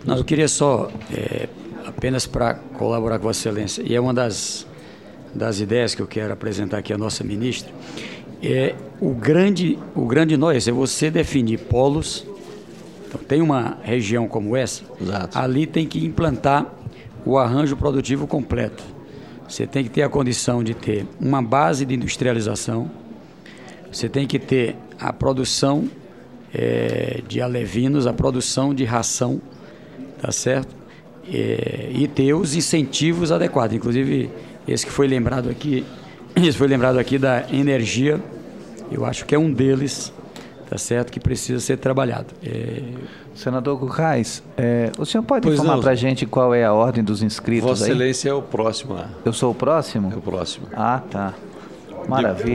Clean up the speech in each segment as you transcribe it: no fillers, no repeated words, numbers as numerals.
Não, eu queria só, apenas para colaborar com Vossa Excelência, e é uma das ideias que eu quero apresentar aqui à nossa ministra, o grande nó é esse, é você definir polos. Então, tem uma região como essa, Exato. Ali tem que implantar o arranjo produtivo completo. Você tem que ter a condição de ter uma base de industrialização, você tem que ter a produção de alevinos, a produção de ração, tá certo? E ter os incentivos adequados, inclusive esse foi lembrado aqui da energia, eu acho que é um deles, tá certo, que precisa ser trabalhado. Senador Currais, o senhor pode Pois informar não. para a gente qual é a ordem dos inscritos Vossa aí? Excelência é o próximo. Eu sou o próximo? É o próximo. Ah, tá. Maravilha.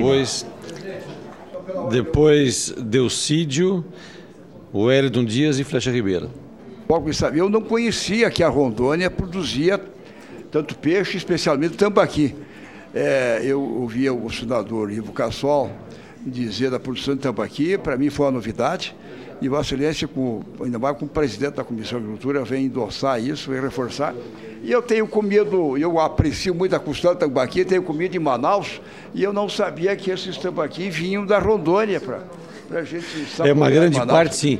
Depois Delcídio, Wellington Dias e Flecha Ribeiro. Eu não conhecia que a Rondônia produzia tanto peixe, especialmente tambaqui. Eu ouvia o senador Ivo Cassol dizer da produção de tambaqui, para mim foi uma novidade, e Vossa Excelência, ainda mais como presidente da Comissão de Agricultura, vem endossar isso, vem reforçar. E eu tenho comido, eu aprecio muito a costela de tambaqui, tenho comido em Manaus, e eu não sabia que esses tambaqui vinham da Rondônia para a gente saborear. É uma grande Manaus. parte, sim.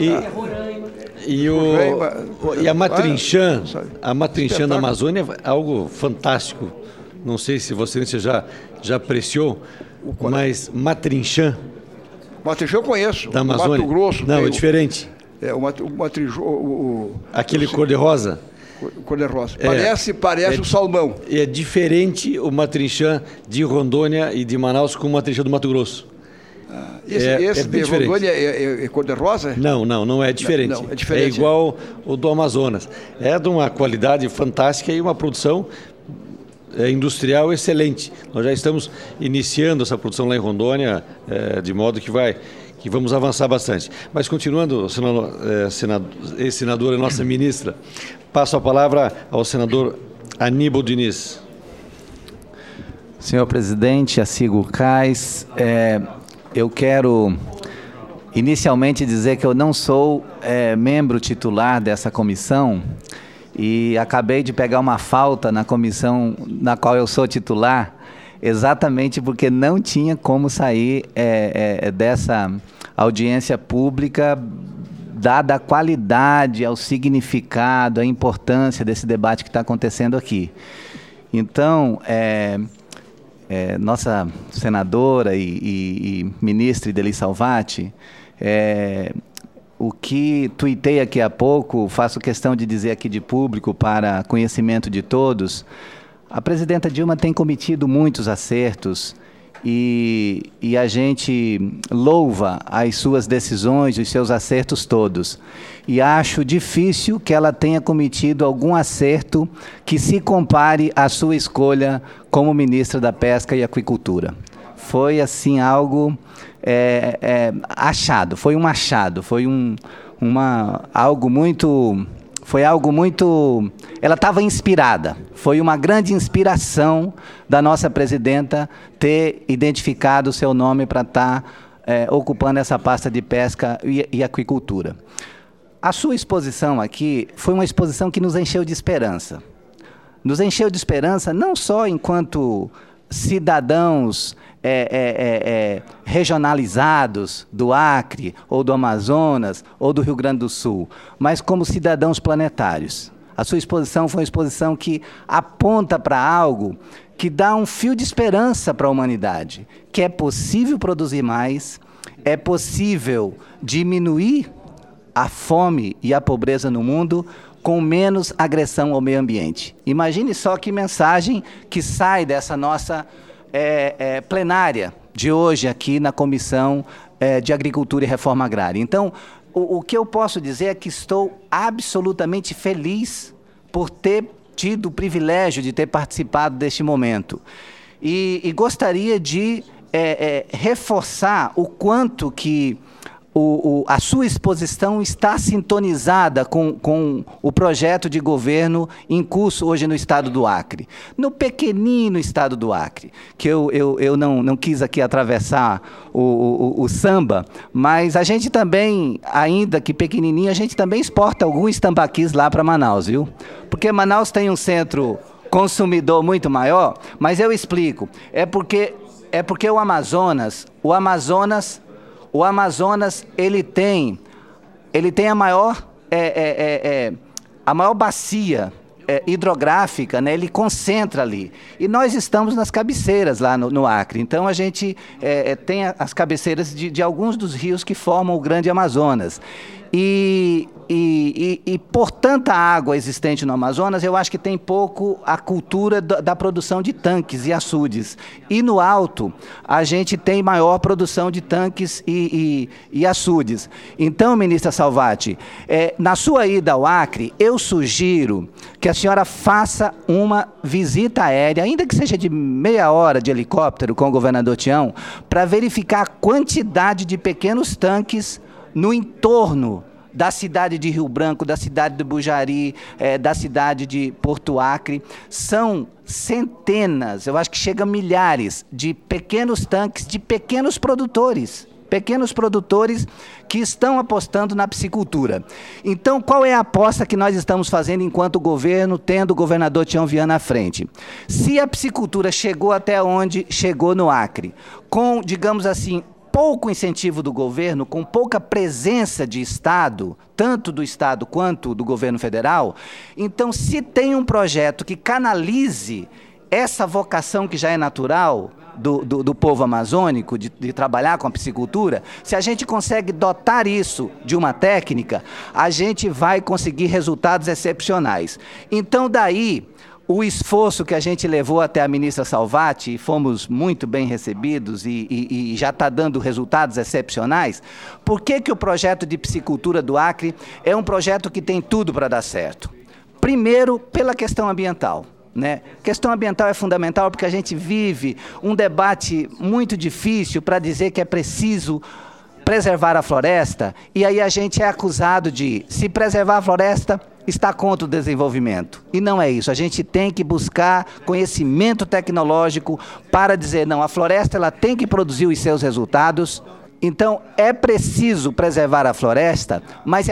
E a matrinchã, da Amazônia é algo fantástico. Não sei se você já apreciou, mas matrinchã Matrinchã eu conheço. da Amazônia. Mato Grosso. Não, é diferente. O matrinchã. Aquele cor-de-rosa. Cor-de-rosa. Parece o salmão. É diferente o matrinchã de Rondônia e de Manaus com o matrinchã do Mato Grosso. Esse bem de diferente. Rondônia é cor-de-rosa? Não é diferente. Não, é diferente. É igual o do Amazonas. É de uma qualidade fantástica e uma produção industrial excelente. Nós já estamos iniciando essa produção lá em Rondônia, de modo que vamos avançar bastante. Mas continuando, senadora e nossa ministra, passo a palavra ao senador Aníbal Diniz. Senhor presidente, Acigo Cais, eu quero inicialmente dizer que eu não sou membro titular dessa comissão e acabei de pegar uma falta na comissão na qual eu sou titular, exatamente porque não tinha como sair dessa audiência pública, dada a qualidade, ao significado, a importância desse debate que está acontecendo aqui. Então, nossa senadora e ministra Idely Salvati, o que tuitei aqui há pouco, faço questão de dizer aqui de público para conhecimento de todos, a presidenta Dilma tem cometido muitos acertos e a gente louva as suas decisões, os seus acertos todos. E acho difícil que ela tenha cometido algum acerto que se compare à sua escolha como ministra da Pesca e Aquicultura. Foi assim algo achado, foi um achado, foi algo muito... Ela estava inspirada, foi uma grande inspiração da nossa presidenta ter identificado o seu nome para estar ocupando essa pasta de pesca e aquicultura. A sua exposição aqui foi uma exposição que nos encheu de esperança. Nos encheu de esperança não só enquanto cidadãos regionalizados do Acre, ou do Amazonas, ou do Rio Grande do Sul, mas como cidadãos planetários. A sua exposição foi uma exposição que aponta para algo que dá um fio de esperança para a humanidade, que é possível produzir mais, é possível diminuir a fome e a pobreza no mundo com menos agressão ao meio ambiente. Imagine só que mensagem que sai dessa nossa plenária de hoje aqui na Comissão de Agricultura e Reforma Agrária. Então, o que eu posso dizer é que estou absolutamente feliz por ter tido o privilégio de ter participado deste momento. E gostaria de reforçar o quanto que a sua exposição está sintonizada com o projeto de governo em curso hoje no estado do Acre. No pequenino estado do Acre, que eu não quis aqui atravessar o samba, mas a gente também, ainda que pequenininho, a gente também exporta alguns tambaquis lá para Manaus, viu? Porque Manaus tem um centro consumidor muito maior, mas eu explico. É porque o Amazonas ele tem a maior bacia hidrográfica, né? Ele concentra ali. E nós estamos nas cabeceiras lá no Acre. Então a gente tem as cabeceiras de alguns dos rios que formam o Grande Amazonas. E por tanta água existente no Amazonas, eu acho que tem pouco a cultura da produção de tanques e açudes. E no Alto, a gente tem maior produção de tanques e açudes. Então, ministra Salvati, na sua ida ao Acre, eu sugiro que a senhora faça uma visita aérea, ainda que seja de meia hora de helicóptero com o governador Tião, para verificar a quantidade de pequenos tanques no entorno da cidade de Rio Branco, da cidade de Bujari, da cidade de Porto Acre. São centenas, eu acho que chega a milhares de pequenos tanques de pequenos produtores que estão apostando na piscicultura. Então, qual é a aposta que nós estamos fazendo enquanto governo, tendo o governador Tião Viana à frente? Se a piscicultura chegou até onde chegou no Acre, com, digamos assim, pouco incentivo do governo, com pouca presença de Estado, tanto do Estado quanto do governo federal, então, se tem um projeto que canalize essa vocação que já é natural do povo amazônico, de trabalhar com a piscicultura, se a gente consegue dotar isso de uma técnica, a gente vai conseguir resultados excepcionais. Então, daí, o esforço que a gente levou até a ministra Salvati, e fomos muito bem recebidos e já está dando resultados excepcionais. Por que o projeto de piscicultura do Acre é um projeto que tem tudo para dar certo? Primeiro, pela questão ambiental, né? A questão ambiental é fundamental porque a gente vive um debate muito difícil para dizer que é preciso preservar a floresta, e aí a gente é acusado de, se preservar a floresta, está contra o desenvolvimento. E não é isso. A gente tem que buscar conhecimento tecnológico para dizer, não, a floresta ela tem que produzir os seus resultados. Então, é preciso preservar a floresta, mas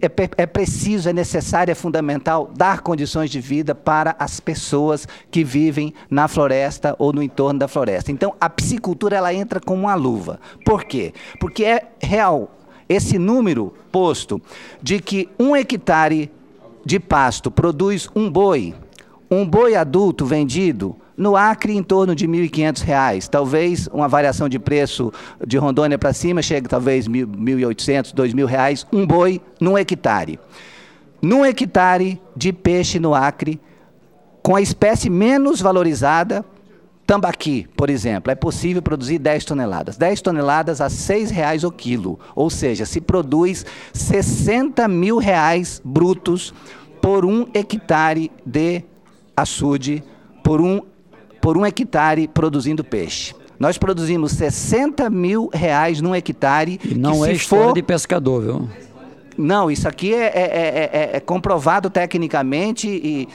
é necessário, é fundamental dar condições de vida para as pessoas que vivem na floresta ou no entorno da floresta. Então, a piscicultura ela entra como uma luva. Por quê? Porque é real esse número posto de que 1 hectare de pasto produz um boi adulto vendido no Acre em torno de R$ 1.500. Talvez uma variação de preço de Rondônia para cima chegue talvez R$ 1.800, R$ 2.000, um boi num hectare. Num hectare de peixe no Acre, com a espécie menos valorizada, tambaqui, por exemplo, é possível produzir 10 toneladas. 10 toneladas a R$ 6,00 o quilo. Ou seja, se produz R$ 60 mil brutos por 1 hectare de açude, por um hectare produzindo peixe. Nós produzimos R$ 60 mil num hectare. E não é história de pescador, viu? Não, isso aqui é comprovado tecnicamente e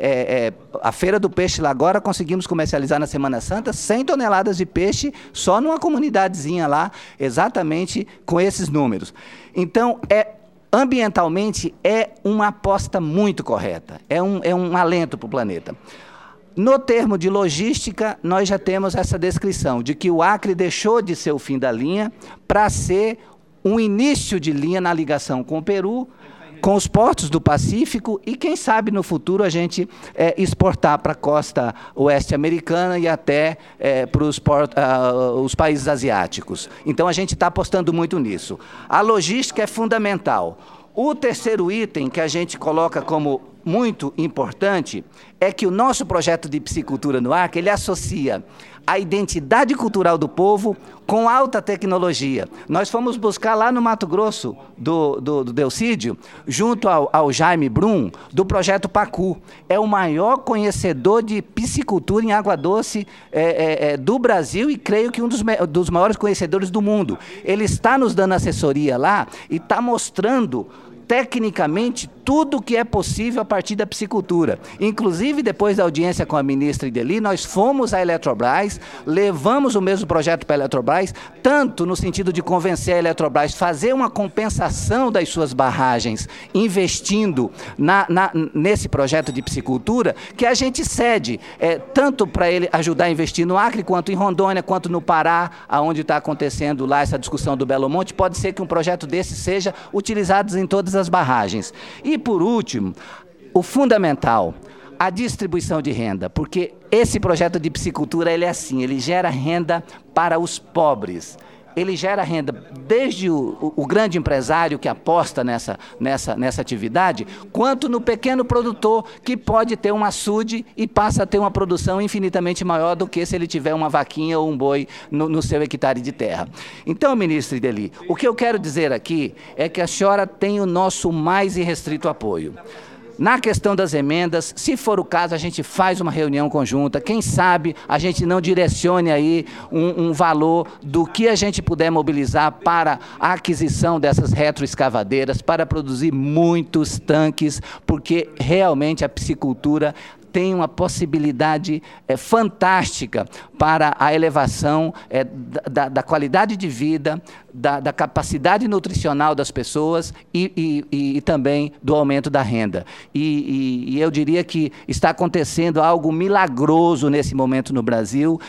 a Feira do Peixe lá agora conseguimos comercializar na Semana Santa 100 toneladas de peixe só numa comunidadezinha lá, exatamente com esses números. Então, ambientalmente é uma aposta muito correta, é um alento para o planeta. No termo de logística, nós já temos essa descrição de que o Acre deixou de ser o fim da linha para ser um início de linha na ligação com o Peru, com os portos do Pacífico e, quem sabe, no futuro a gente exportar para a costa oeste americana e até para os países asiáticos. Então, a gente está apostando muito nisso. A logística é fundamental. O terceiro item que a gente coloca como muito importante é que o nosso projeto de piscicultura no Acre, ele associa a identidade cultural do povo com alta tecnologia. Nós fomos buscar lá no Mato Grosso do Delcídio, junto ao Jaime Brum, do projeto Pacu. É o maior conhecedor de piscicultura em água doce do Brasil e creio que um dos maiores conhecedores do mundo. Ele está nos dando assessoria lá e está mostrando tecnicamente tudo o que é possível a partir da piscicultura. Inclusive, depois da audiência com a ministra Ideli, nós fomos à Eletrobras, levamos o mesmo projeto para a Eletrobras, tanto no sentido de convencer a Eletrobras a fazer uma compensação das suas barragens, investindo nesse projeto de piscicultura, que a gente cede, tanto para ele ajudar a investir no Acre, quanto em Rondônia, quanto no Pará, onde está acontecendo lá essa discussão do Belo Monte. Pode ser que um projeto desse seja utilizado em todas as barragens. E, por último, o fundamental, a distribuição de renda, porque esse projeto de piscicultura, ele é assim, ele gera renda para os pobres. Ele gera renda desde o grande empresário que aposta nessa atividade, quanto no pequeno produtor que pode ter um açude e passa a ter uma produção infinitamente maior do que se ele tiver uma vaquinha ou um boi no seu hectare de terra. Então, ministra Ideli, o que eu quero dizer aqui é que a senhora tem o nosso mais irrestrito apoio. Na questão das emendas, se for o caso, a gente faz uma reunião conjunta. Quem sabe a gente não direcione aí um valor do que a gente puder mobilizar para a aquisição dessas retroescavadeiras, para produzir muitos tanques, porque realmente a piscicultura tem uma possibilidade fantástica para a elevação da qualidade de vida, da capacidade nutricional das pessoas e também do aumento da renda. E eu diria que está acontecendo algo milagroso nesse momento no Brasil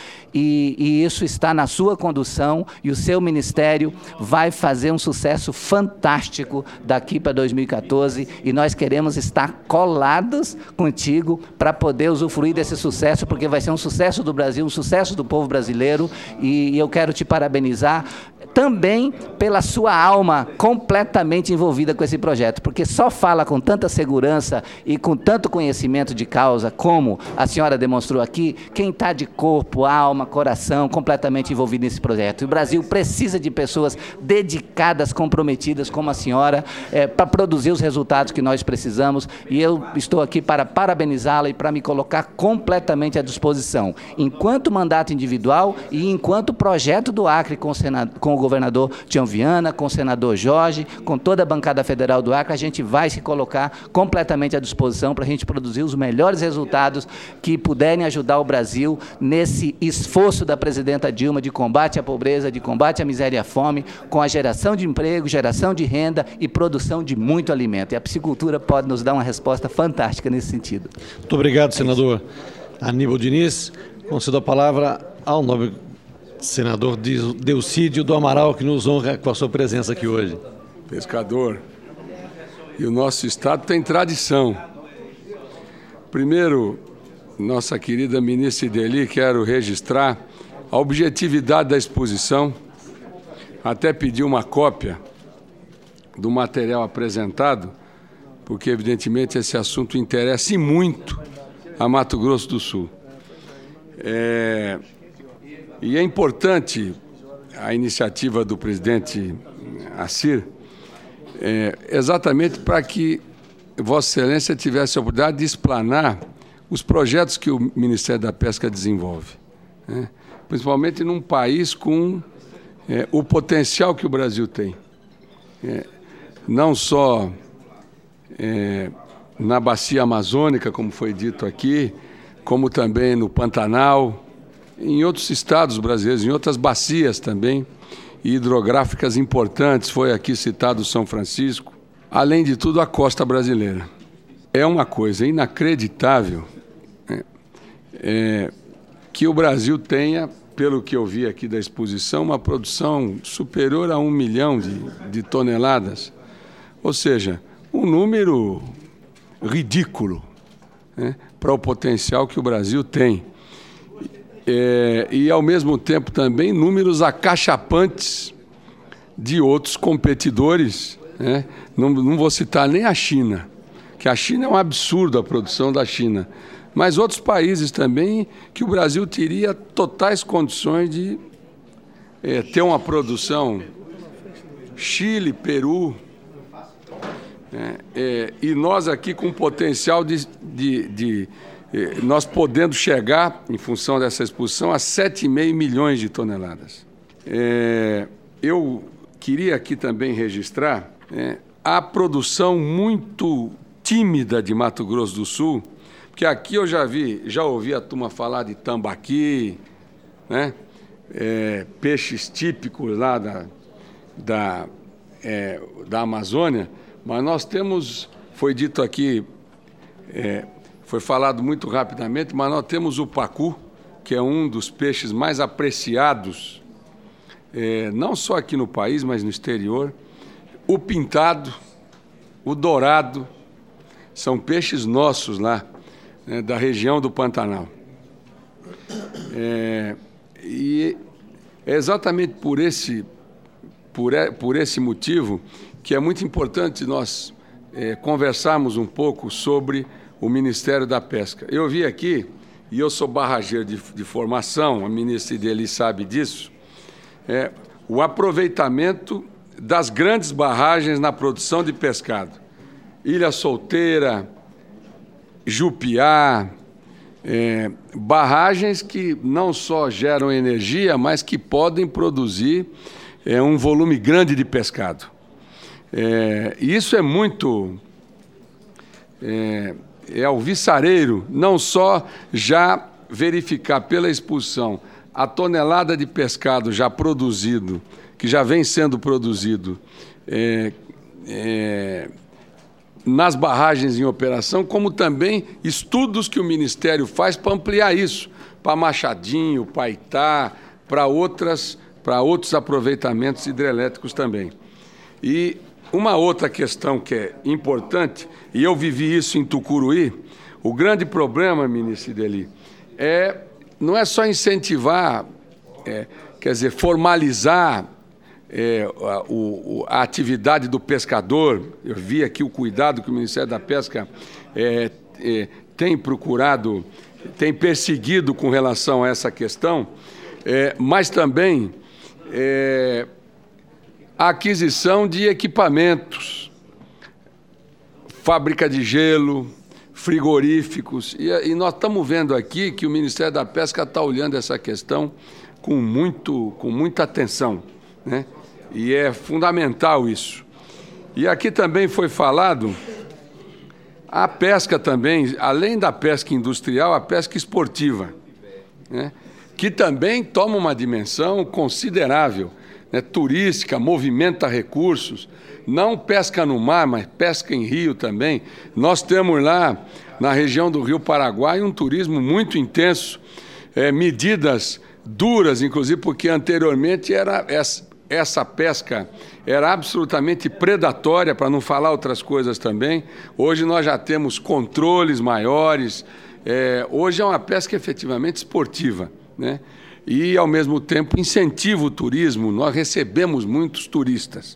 e isso está na sua condução e o seu ministério vai fazer um sucesso fantástico daqui para 2014 e nós queremos estar colados contigo para poder usufruir desse sucesso, porque vai ser um sucesso do Brasil, um sucesso do povo brasileiro e eu quero te parabenizar também pela sua alma completamente envolvida com esse projeto, porque só fala com tanta segurança e com tanto conhecimento de causa, como a senhora demonstrou aqui, quem está de corpo, alma, coração, completamente envolvido nesse projeto. E o Brasil precisa de pessoas dedicadas, comprometidas, como a senhora, para produzir os resultados que nós precisamos, e eu estou aqui para parabenizá-la e para me colocar completamente à disposição, enquanto mandato individual e enquanto projeto do Acre com o governador Tião Viana, com o senador Jorge, com toda a bancada federal do Acre, a gente vai se colocar completamente à disposição para a gente produzir os melhores resultados que puderem ajudar o Brasil nesse esforço da presidenta Dilma de combate à pobreza, de combate à miséria e à fome, com a geração de emprego, geração de renda e produção de muito alimento. E a piscicultura pode nos dar uma resposta fantástica nesse sentido. Muito obrigado, senador Aníbal Diniz. Concedo a palavra ao nobre senador Delcídio do Amaral, que nos honra com a sua presença aqui hoje. Pescador, e o nosso estado tem tradição. Primeiro, nossa querida ministra Ideli, quero registrar a objetividade da exposição, até pedir uma cópia do material apresentado, porque evidentemente esse assunto interessa e muito a Mato Grosso do Sul. E é importante a iniciativa do presidente Assir, exatamente para que Vossa Excelência tivesse a oportunidade de explanar os projetos que o Ministério da Pesca desenvolve, né? Principalmente num país com o potencial que o Brasil tem, não só na bacia amazônica, como foi dito aqui, como também no Pantanal, em outros estados brasileiros, em outras bacias também, hidrográficas importantes, foi aqui citado São Francisco, além de tudo a costa brasileira. É uma coisa inacreditável que o Brasil tenha, pelo que eu vi aqui da exposição, uma produção superior a 1 milhão de toneladas, ou seja, um número ridículo, né, para o potencial que o Brasil tem. E, ao mesmo tempo, também números acachapantes de outros competidores, né? Não vou citar nem a China, que a China é um absurdo a produção da China, mas outros países também que o Brasil teria totais condições de ter uma produção. Chile, Peru, e nós aqui com potencial nós podendo chegar, em função dessa expulsão, a 7,5 milhões de toneladas. Eu queria aqui também registrar a produção muito tímida de Mato Grosso do Sul, porque aqui eu já ouvi a turma falar de tambaqui, né? Peixes típicos lá da Amazônia, mas nós temos, foi dito aqui, foi falado muito rapidamente, mas nós temos o pacu, que é um dos peixes mais apreciados, não só aqui no país, mas no exterior. O pintado, o dourado, são peixes nossos lá, da região do Pantanal. E é exatamente por esse motivo que é muito importante nós conversarmos um pouco sobre o Ministério da Pesca. Eu vi aqui, e eu sou barrageiro de formação, a ministra Ideli sabe disso, o aproveitamento das grandes barragens na produção de pescado. Ilha Solteira, Jupiá, barragens que não só geram energia, mas que podem produzir um volume grande de pescado. E isso é muito alvissareiro, não só já verificar pela expulsão a tonelada de pescado já produzido, que já vem sendo produzido nas barragens em operação, como também estudos que o Ministério faz para ampliar isso, para Machadinho, para Itá, para outros aproveitamentos hidrelétricos também. E uma outra questão que é importante, e eu vivi isso em Tucuruí, o grande problema, ministro Ideli, não é só incentivar, quer dizer, formalizar a atividade do pescador. Eu vi aqui o cuidado que o Ministério da Pesca tem procurado, tem perseguido com relação a essa questão, mas também a aquisição de equipamentos, fábrica de gelo, frigoríficos, e nós estamos vendo aqui que o Ministério da Pesca está olhando essa questão com muita atenção, né? E é fundamental isso. E aqui também foi falado a pesca também, além da pesca industrial, a pesca esportiva, né? Que também toma uma dimensão considerável, né? Turística, movimenta recursos, não pesca no mar, mas pesca em rio também. Nós temos lá, na região do Rio Paraguai, um turismo muito intenso, medidas duras, inclusive, porque anteriormente essa pesca era absolutamente predatória, para não falar outras coisas também. Hoje nós já temos controles maiores, hoje é uma pesca efetivamente esportiva, né? E, ao mesmo tempo, incentiva o turismo, nós recebemos muitos turistas.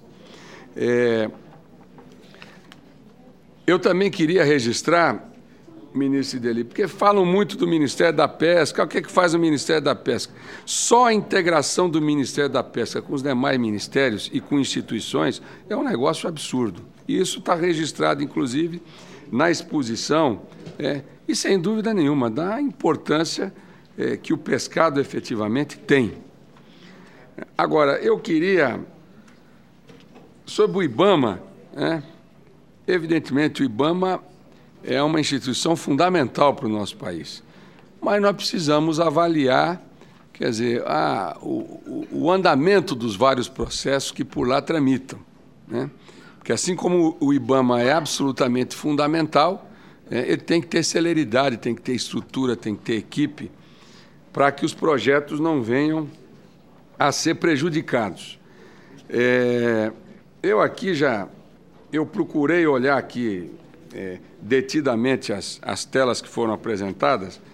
Eu também queria registrar, ministro Ideli, porque falam muito do Ministério da Pesca. O que é que faz o Ministério da Pesca? Só a integração do Ministério da Pesca com os demais ministérios e com instituições é um negócio absurdo. E isso está registrado, inclusive, na exposição, e, sem dúvida nenhuma, dá a importância que o pescado efetivamente tem. Agora, eu queria, sobre o IBAMA, evidentemente o IBAMA é uma instituição fundamental para o nosso país, mas nós precisamos avaliar, quer dizer, o andamento dos vários processos que por lá tramitam, né? Porque assim como o IBAMA é absolutamente fundamental, ele tem que ter celeridade, tem que ter estrutura, tem que ter equipe, para que os projetos não venham a ser prejudicados. Eu procurei olhar aqui detidamente as telas que foram apresentadas,